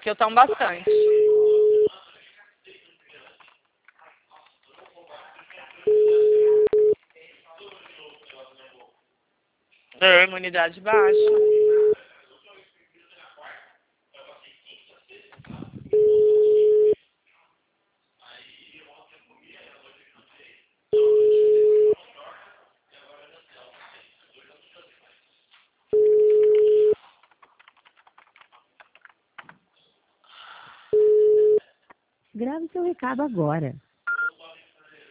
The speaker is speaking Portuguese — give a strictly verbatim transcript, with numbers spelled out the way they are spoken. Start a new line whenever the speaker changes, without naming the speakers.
Porque eu tomo bastante. É, imunidade baixa.
Grave seu recado agora.